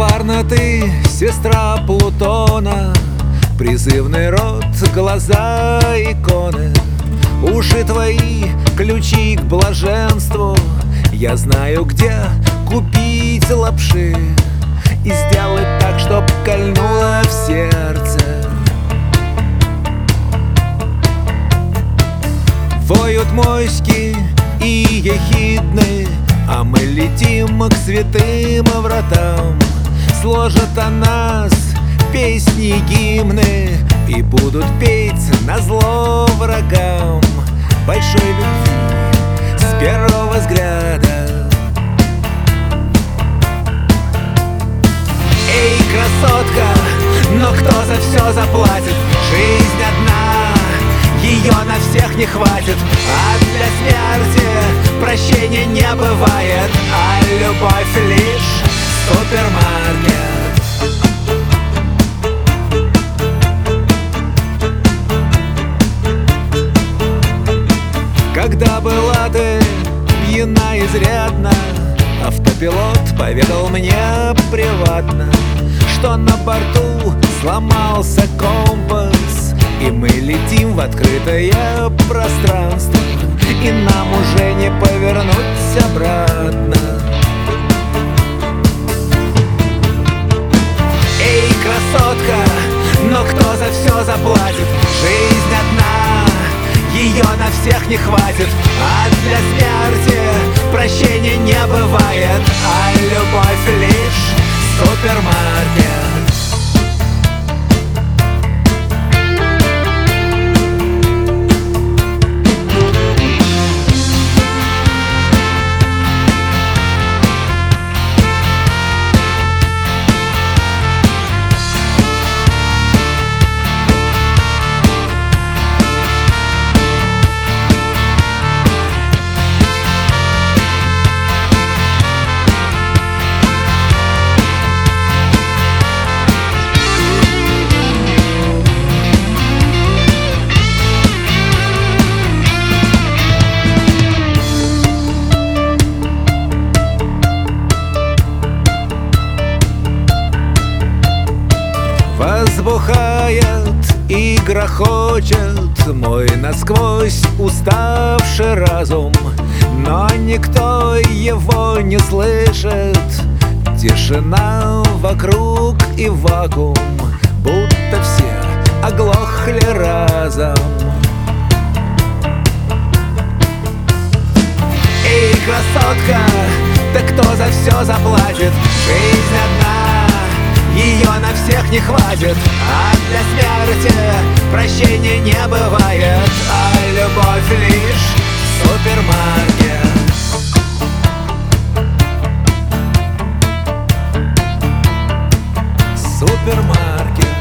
Коварна ты, сестра Плутона, призывный рот, глаза иконы. Уши твои, ключи к блаженству. Я знаю, где купить лапши и сделать так, чтоб кольнуло в сердце. Воют моськи и ехидны, а мы летим к святым вратам. Сложат о нас песни, гимны и будут петь назло врагам большой любви с первого взгляда. Эй, красотка, но кто за все заплатит? Жизнь одна, ее на всех не хватит. А для смерти прощения не бывает, а любовь лишь супермаркет. Когда была ты пьяна изрядно, автопилот поведал мне приватно, что на борту сломался компас, и мы летим в открытое пространство, и нам уже не повернуть обратно. Эй, красотка, но кто за все заплатит? Жизнь одна, ее на всех не хватит. А для смерти прощения не бывает, а любовь лишь супермаркет. Возбухает и грохочет мой насквозь уставший разум, но никто его не слышит. Тишина вокруг и вакуум, будто все оглохли разом. Эй, красотка, да кто за все заплатит? Жизнь одна, ее на всех не хватит. А для смерти прощения не бывает, а любовь лишь супермаркет. Супермаркет.